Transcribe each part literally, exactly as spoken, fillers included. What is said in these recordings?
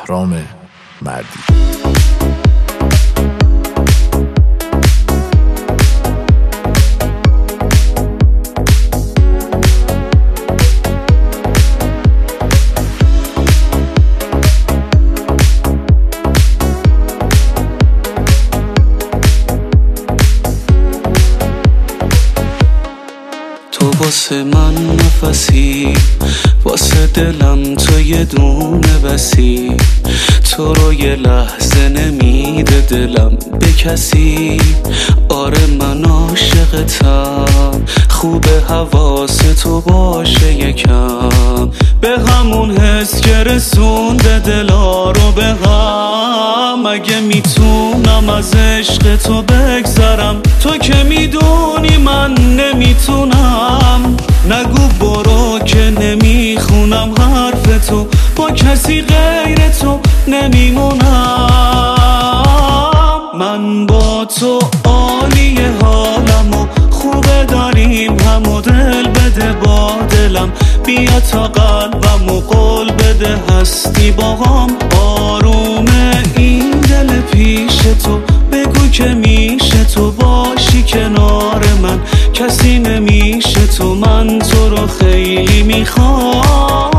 بهرام مردی. تو واسه من نفسی، واسه دلم تو یه دونه بسی. تو رو یه لحظه نمیده دلم به کسی. آره من عاشقتم، خوبه حواس تو باشه یکم. به همون حس که رسونده دلا رو به هم. اگه میتونم از عشق تو بگذرم، تو که میدونی من نمیتونم. نگو برو که نمیخونم حرف تو، با کسی غیر تو نمیمونم. من با تو عالی حالم و خوبه داریم همو دل بده با دلم. بیا تا قلبم و قول بده هستی با هم. آرومه این دل پیش تو، بگو که میشه تو باشی کنار من. کسی نمیشه تو، من تو رو خیلی میخوام.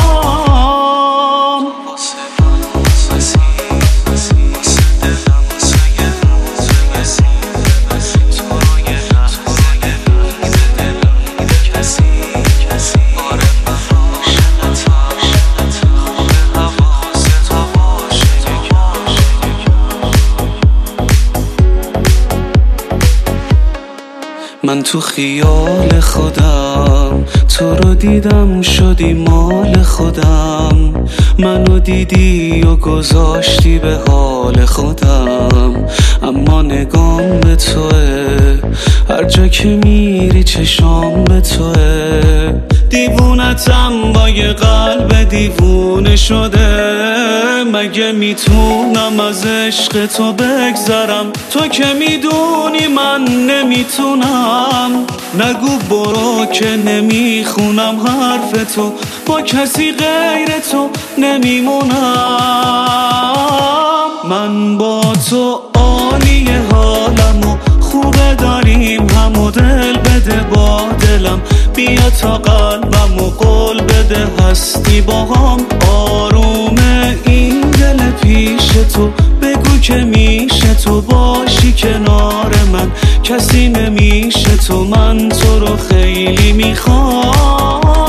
من تو خیال خودم تو رو دیدم، شدی مال خودم. منو دیدی و گذاشتی به حال خودم. اما نگام به توه، هر جا که میری چشام به توه. دیوونتم با یه قلب دیوونه شده. مگه میتونم از عشق تو بگذرم، تو که میدونی من نمیتونم. نگو برو که نمیخونم حرف تو، با کسی غیر تو نمیمونم. من با تو عالی حالم و خوبه داریم همو دل بده با دلم. بیا تا قلبم و قول بده هستی با هم. آرومه این دل پیش تو، بگو که میشه تو باشی کنار من. کسی نمیشه تو، من تو رو خیلی میخوام.